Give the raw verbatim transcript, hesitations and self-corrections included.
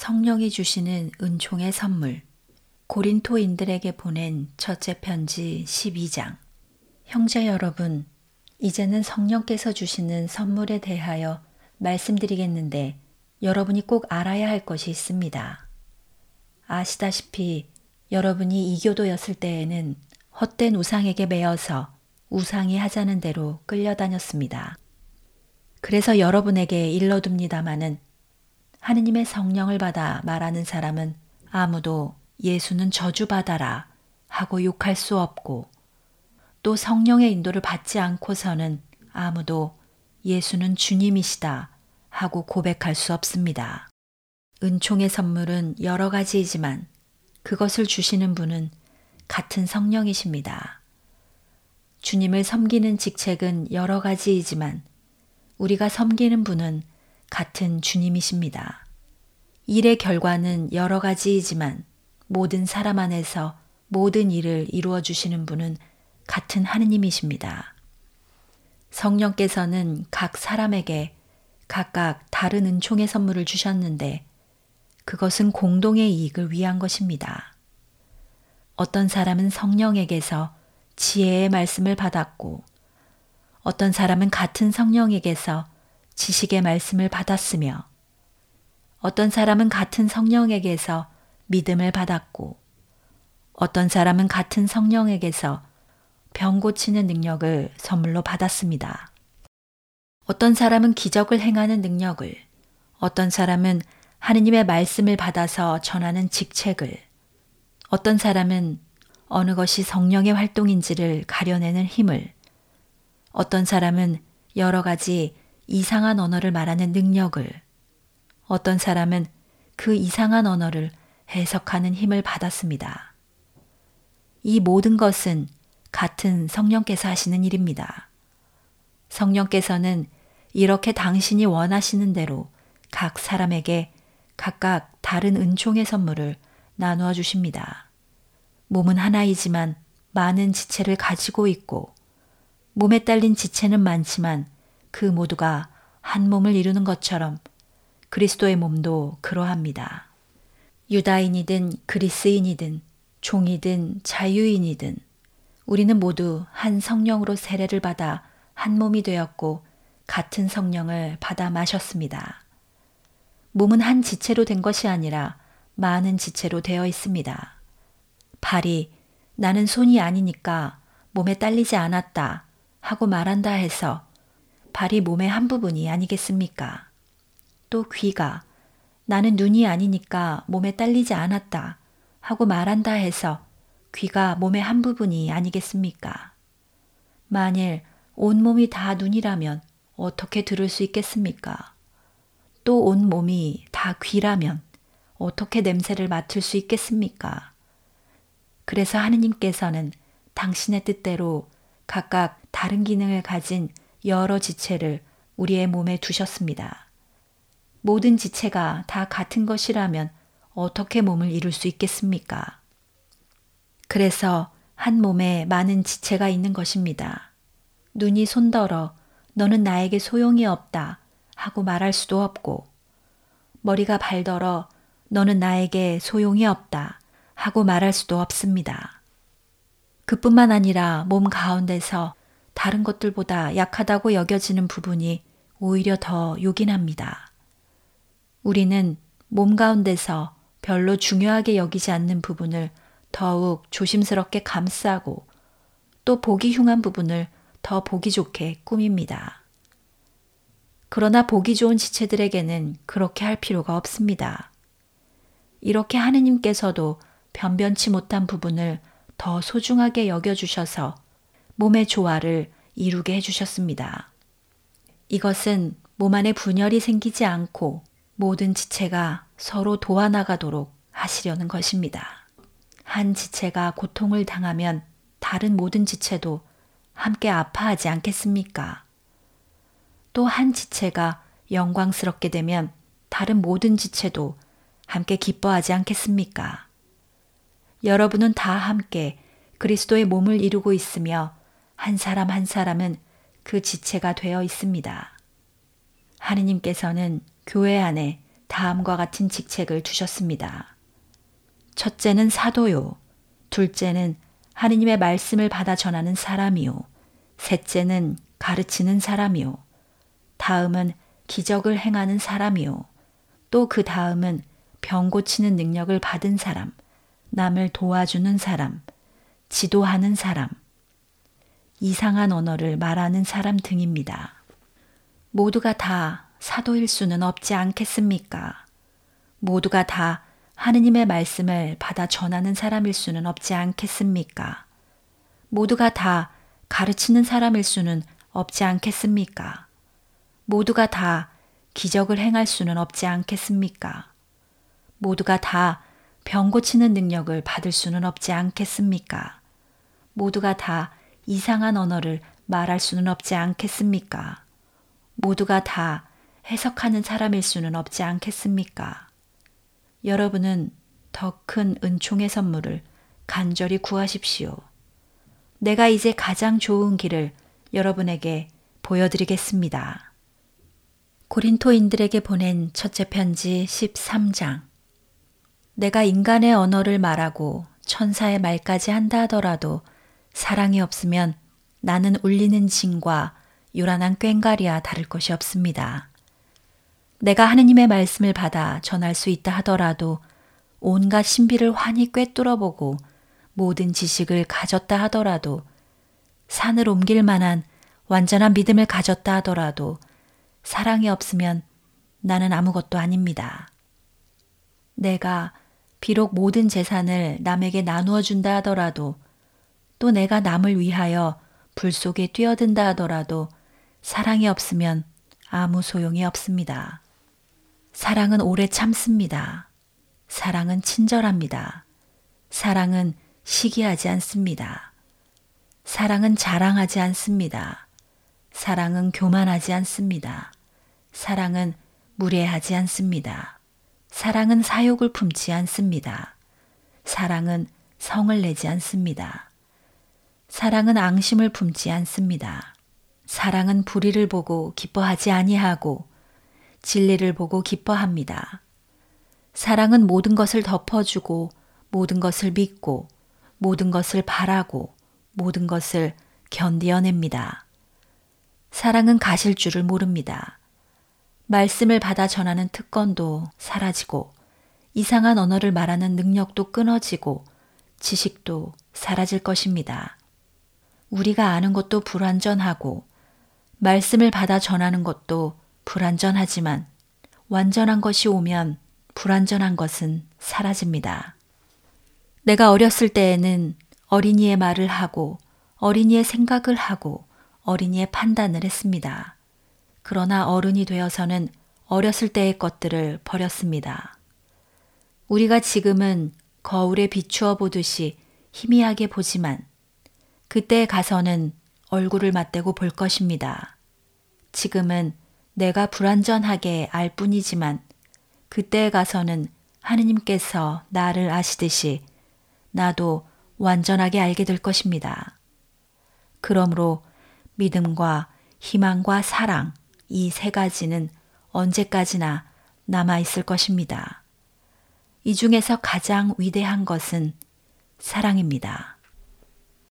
성령이 주시는 은총의 선물. 고린토인들에게 보낸 첫째 편지 십이 장. 형제 여러분, 이제는 성령께서 주시는 선물에 대하여 말씀드리겠는데 여러분이 꼭 알아야 할 것이 있습니다. 아시다시피 여러분이 이교도였을 때에는 헛된 우상에게 매여서 우상이 하자는 대로 끌려다녔습니다. 그래서 여러분에게 일러둡니다마는 하느님의 성령을 받아 말하는 사람은 아무도 예수는 저주받아라 하고 욕할 수 없고, 또 성령의 인도를 받지 않고서는 아무도 예수는 주님이시다 하고 고백할 수 없습니다. 은총의 선물은 여러 가지이지만 그것을 주시는 분은 같은 성령이십니다. 주님을 섬기는 직책은 여러 가지이지만 우리가 섬기는 분은 같은 주님이십니다. 일의 결과는 여러 가지이지만 모든 사람 안에서 모든 일을 이루어 주시는 분은 같은 하느님이십니다. 성령께서는 각 사람에게 각각 다른 은총의 선물을 주셨는데 그것은 공동의 이익을 위한 것입니다. 어떤 사람은 성령에게서 지혜의 말씀을 받았고, 어떤 사람은 같은 성령에게서 지식의 말씀을 받았으며, 어떤 사람은 같은 성령에게서 믿음을 받았고, 어떤 사람은 같은 성령에게서 병 고치는 능력을 선물로 받았습니다. 어떤 사람은 기적을 행하는 능력을, 어떤 사람은 하느님의 말씀을 받아서 전하는 직책을, 어떤 사람은 어느 것이 성령의 활동인지를 가려내는 힘을, 어떤 사람은 여러 가지 이상한 언어를 말하는 능력을, 어떤 사람은 그 이상한 언어를 해석하는 힘을 받았습니다. 이 모든 것은 같은 성령께서 하시는 일입니다. 성령께서는 이렇게 당신이 원하시는 대로 각 사람에게 각각 다른 은총의 선물을 나누어 주십니다. 몸은 하나이지만 많은 지체를 가지고 있고, 몸에 딸린 지체는 많지만 그 모두가 한 몸을 이루는 것처럼 그리스도의 몸도 그러합니다. 유다인이든 그리스인이든 종이든 자유인이든 우리는 모두 한 성령으로 세례를 받아 한 몸이 되었고 같은 성령을 받아 마셨습니다. 몸은 한 지체로 된 것이 아니라 많은 지체로 되어 있습니다. 발이 나는 손이 아니니까 몸에 딸리지 않았다 하고 말한다 해서 발이 몸의 한 부분이 아니겠습니까? 또 귀가 나는 눈이 아니니까 몸에 딸리지 않았다 하고 말한다 해서 귀가 몸의 한 부분이 아니겠습니까? 만일 온몸이 다 눈이라면 어떻게 들을 수 있겠습니까? 또 온몸이 다 귀라면 어떻게 냄새를 맡을 수 있겠습니까? 그래서 하느님께서는 당신의 뜻대로 각각 다른 기능을 가진 여러 지체를 우리의 몸에 두셨습니다. 모든 지체가 다 같은 것이라면 어떻게 몸을 이룰 수 있겠습니까? 그래서 한 몸에 많은 지체가 있는 것입니다. 눈이 손더러 너는 나에게 소용이 없다 하고 말할 수도 없고, 머리가 발더러 너는 나에게 소용이 없다 하고 말할 수도 없습니다. 그뿐만 아니라 몸 가운데서 다른 것들보다 약하다고 여겨지는 부분이 오히려 더 요긴합니다. 우리는 몸 가운데서 별로 중요하게 여기지 않는 부분을 더욱 조심스럽게 감싸고, 또 보기 흉한 부분을 더 보기 좋게 꾸밉니다. 그러나 보기 좋은 지체들에게는 그렇게 할 필요가 없습니다. 이렇게 하느님께서도 변변치 못한 부분을 더 소중하게 여겨주셔서 몸의 조화를 이루게 해주셨습니다. 이것은 몸 안에 분열이 생기지 않고 모든 지체가 서로 도와나가도록 하시려는 것입니다. 한 지체가 고통을 당하면 다른 모든 지체도 함께 아파하지 않겠습니까? 또 한 지체가 영광스럽게 되면 다른 모든 지체도 함께 기뻐하지 않겠습니까? 여러분은 다 함께 그리스도의 몸을 이루고 있으며 한 사람 한 사람은 그 지체가 되어 있습니다. 하느님께서는 교회 안에 다음과 같은 직책을 두셨습니다. 첫째는 사도요. 둘째는 하느님의 말씀을 받아 전하는 사람이요. 셋째는 가르치는 사람이요. 다음은 기적을 행하는 사람이요. 또 그 다음은 병 고치는 능력을 받은 사람, 남을 도와주는 사람, 지도하는 사람, 이상한 언어를 말하는 사람 등입니다. 모두가 다 사도일 수는 없지 않겠습니까? 모두가 다 하느님의 말씀을 받아 전하는 사람일 수는 없지 않겠습니까? 모두가 다 가르치는 사람일 수는 없지 않겠습니까? 모두가 다 기적을 행할 수는 없지 않겠습니까? 모두가 다 병 고치는 능력을 받을 수는 없지 않겠습니까? 모두가 다 이상한 언어를 말할 수는 없지 않겠습니까? 모두가 다 해석하는 사람일 수는 없지 않겠습니까? 여러분은 더 큰 은총의 선물을 간절히 구하십시오. 내가 이제 가장 좋은 길을 여러분에게 보여드리겠습니다. 고린토인들에게 보낸 첫째 편지 십삼 장. 내가 인간의 언어를 말하고 천사의 말까지 한다 하더라도 사랑이 없으면 나는 울리는 징과 요란한 꽹과리와 다를 것이 없습니다. 내가 하느님의 말씀을 받아 전할 수 있다 하더라도 온갖 신비를 환히 꿰뚫어보고 모든 지식을 가졌다 하더라도 산을 옮길 만한 완전한 믿음을 가졌다 하더라도 사랑이 없으면 나는 아무것도 아닙니다. 내가 비록 모든 재산을 남에게 나누어 준다 하더라도 또 내가 남을 위하여 불 속에 뛰어든다 하더라도 사랑이 없으면 아무 소용이 없습니다. 사랑은 오래 참습니다. 사랑은 친절합니다. 사랑은 시기하지 않습니다. 사랑은 자랑하지 않습니다. 사랑은 교만하지 않습니다. 사랑은 무례하지 않습니다. 사랑은 사욕을 품지 않습니다. 사랑은 성을 내지 않습니다. 사랑은 앙심을 품지 않습니다. 사랑은 불의를 보고 기뻐하지 아니하고 진리를 보고 기뻐합니다. 사랑은 모든 것을 덮어주고 모든 것을 믿고 모든 것을 바라고 모든 것을 견디어냅니다. 사랑은 가실 줄을 모릅니다. 말씀을 받아 전하는 특권도 사라지고 이상한 언어를 말하는 능력도 끊어지고 지식도 사라질 것입니다. 우리가 아는 것도 불완전하고 말씀을 받아 전하는 것도 불완전하지만 완전한 것이 오면 불완전한 것은 사라집니다. 내가 어렸을 때에는 어린이의 말을 하고 어린이의 생각을 하고 어린이의 판단을 했습니다. 그러나 어른이 되어서는 어렸을 때의 것들을 버렸습니다. 우리가 지금은 거울에 비추어 보듯이 희미하게 보지만 그때에 가서는 얼굴을 맞대고 볼 것입니다. 지금은 내가 불완전하게 알 뿐이지만 그때에 가서는 하느님께서 나를 아시듯이 나도 완전하게 알게 될 것입니다. 그러므로 믿음과 희망과 사랑 이 세 가지는 언제까지나 남아 있을 것입니다. 이 중에서 가장 위대한 것은 사랑입니다.